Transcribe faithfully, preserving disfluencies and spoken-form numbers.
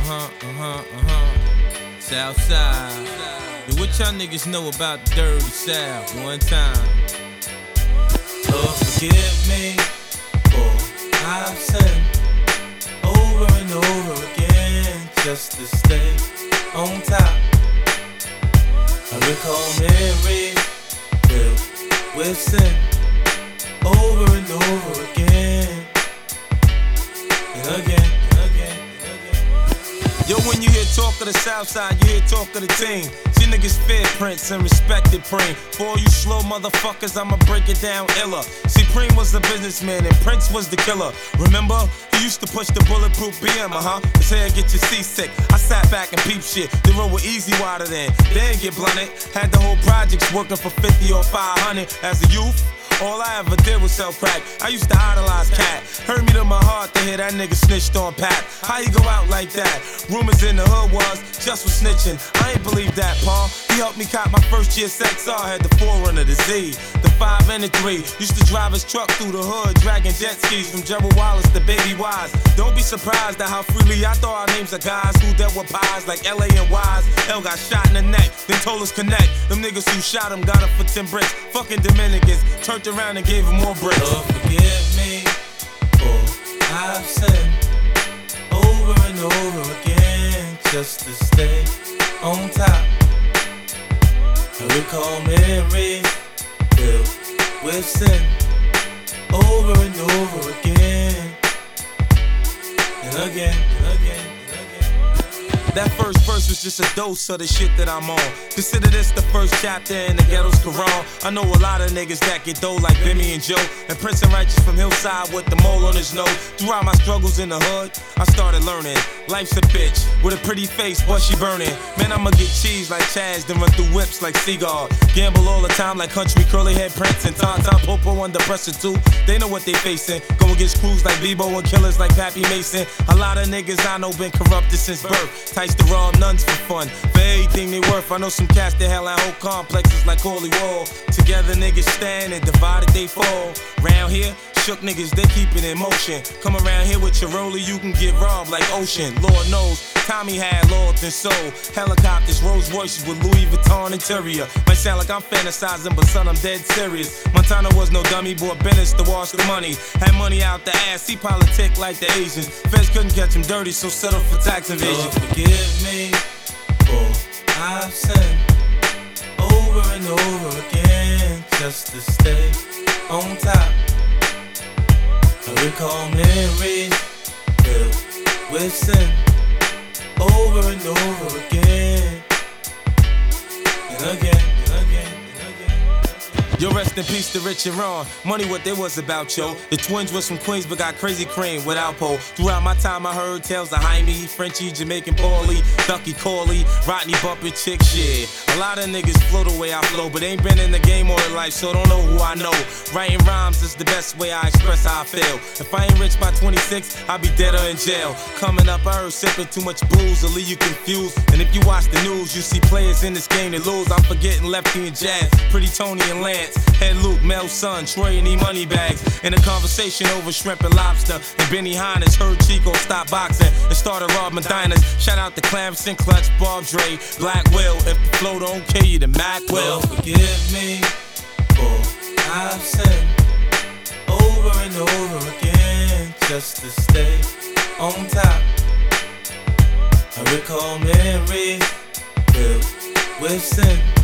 Uh-huh, uh-huh, uh-huh. Southside. Yo, what y'all niggas know about the dirty South? One time. Lord, forgive me for I've sinned over and over again just to stay on top. I recall memories filled with sin over and over again and again. Yo, when you hear talk of the Southside, you hear talk of the team. See niggas fear Prince and respected Preem. For all you slow motherfuckers, I'ma break it down iller. See, Preem was the businessman and Prince was the killer. Remember? He used to push the bulletproof B M, uh-huh. His hair get you seasick. I sat back and peep shit. The road was easy wider then. They didn't get blunted. Had the whole projects working for fifty or five hundred as a youth. All I ever did was sell crack. I used to idolize Cat. Hurt me to my heart to hear that nigga snitched on Pat. How you go out like that? Rumors in the hood was just for snitching. I ain't believe that, Paul. He helped me cop my first year sex R. Had the forerunner, the Z, the five and the three. Used to drive his truck through the hood, dragging jet skis from Gerald Wallace to Baby Wise. Don't be surprised at how freely I throw our names of guys who dealt with pies like L A and Wise. L got shot in the neck, then told us connect. Them niggas who shot him got him for ten bricks. Fucking Dominicans turned around and gave him more bricks. Lord, forgive me for I've sinned over and over again just to stay on top. I recall memories filled with sin over and over again and again and again. That first verse was just a dose of the shit that I'm on. Consider this the first chapter in the ghetto's Quran. I know a lot of niggas that get dough like Bimmy and Joe, and Prince and Righteous from Hillside with the mole on his nose. Throughout my struggles in the hood, I started learning life's a bitch with a pretty face, but she burning. Man, I'ma get cheese like Chaz, then run through whips like Seagull. Gamble all the time like country curly head Prince and Tom Tom Popo under pressure too. They know what they facing. Go against crews like Bebo and killers like Pappy Mason. A lot of niggas I know been corrupted since birth. The raw nuns for fun, for everything they worth. I know some cats that hell out whole complexes like Holy Wall. Together niggas stand and divided they fall. Round here, shook niggas, they keep it in motion. Come around here with your roller, you can get robbed like Ocean. Lord knows, Tommy had loyalty and soul. Helicopters, Rolls Royces with Louis Vuitton interior. Might sound like I'm fantasizing, but son, I'm dead serious. Montana was no dummy, bought Bennett's to wash the money. Had money out the ass, he politic like the Asians. Feds couldn't catch him dirty, so settle for tax evasion. Lord, forgive me for I've sinned over and over again just to stay on top. I recall memories filled with sin over and over again and again and again. Yo, rest in peace to Rich and Ron. Money what they was about, yo. The twins was from Queens but got crazy cream with Alpo. Throughout my time I heard tales of Jaime, Frenchie, Jamaican Paulie, Ducky Corley, Rodney Bumpin' Chick shit. A lot of niggas flow the way I flow, but ain't been in the game all their life, so don't know who I know. Writing rhymes is the best way I express how I feel. If I ain't rich by twenty-six, I'll be dead or in jail. Coming up, I heard sipping too much booze will leave you confused. And if you watch the news, you see players in this game that lose. I'm forgetting Lefty and Jazz, Pretty Tony and Lance. Head Luke, Mel Son, Troy and E Money Bags. In a conversation over shrimp and lobster. And Benny Hines heard Chico stop boxing and started robbing diners. Shout out to Clemson, Clutch, Bob Dre, Black Will. If the flow don't kill you, then Mac will. Lord, forgive me for I've sinned over and over again just to stay on top. I recall memories filled with sin